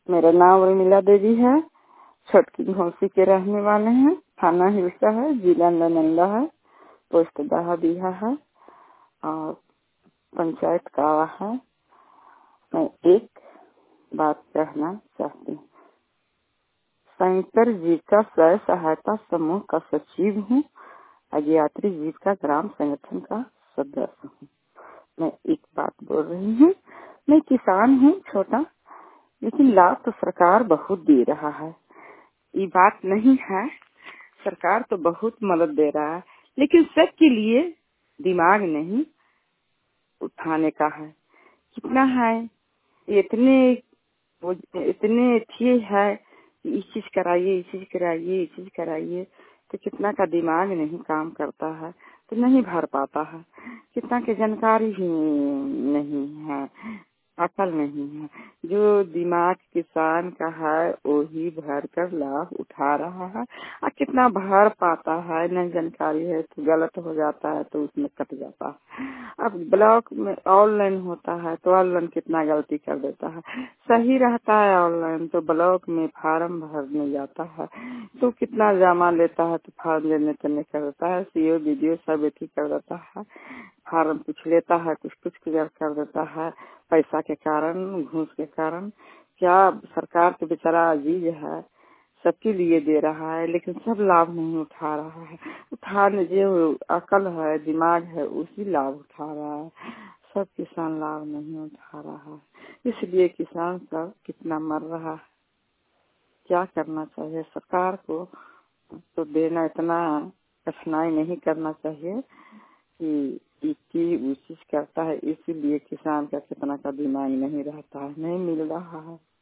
मेरा नाम उर्मिला देवी है। छोटकी घोंसी के रहने वाले हैं। थाना हिलसा है, जिला नालंदा है, पोस्ट दहा बिहा है और पंचायत कावा है। मैं एक बात कहना चाहती हूँ। शंकर जीविका स्वयं सहायता समूह का सचिव हूँ। अज्ञात्री जीविका ग्राम संगठन का सदस्य हूँ। मैं एक बात बोल रही हूँ। मैं किसान हूँ छोटा, लेकिन लाभ तो सरकार बहुत दे रहा है। ये बात नहीं है, सरकार तो बहुत मदद दे रहा है, लेकिन सबके लिए दिमाग नहीं उठाने का है। कितना है, इतने थी है, ये चीज कराइए, ये चीज कराइए, ये चीज कराइए, तो कितना का दिमाग नहीं काम करता है, तो नहीं भर पाता है। कितना की जानकारी ही नहीं है, अकल नहीं है। जो दिमाग किसान का है वही भर कर लाभ उठा रहा है। और कितना भर पाता है, नहीं जानकारी है तो गलत हो जाता है, तो उसमें कट जाता है। अब ब्लॉक में ऑनलाइन होता है तो ऑनलाइन कितना गलती कर देता है। सही रहता है ऑनलाइन तो ब्लॉक में फार्म भरने जाता है तो कितना जमा लेता है, तो फार्म लेने तो नहीं कर देता है। सीओ वीडियो सब एक कर देता है। फार्म कुछ लेता है, कुछ कुछ क्लियर कर देता है। पैसा के कारण, घूस के कारण। क्या सरकार तो बेचारा अजीज है, सबके लिए दे रहा है, लेकिन सब लाभ नहीं उठा रहा है। उठाने जो अकल है, दिमाग है, उसी लाभ उठा रहा है। सब किसान लाभ नहीं उठा रहा है, इसलिए किसान सब कितना मर रहा है। क्या करना चाहिए सरकार को? तो देना, इतना कठिनाई नहीं करना चाहिए कि वो चीज करता है, इसीलिए किसान का कितना का दिमाग नहीं रहता है, नहीं मिल रहा है।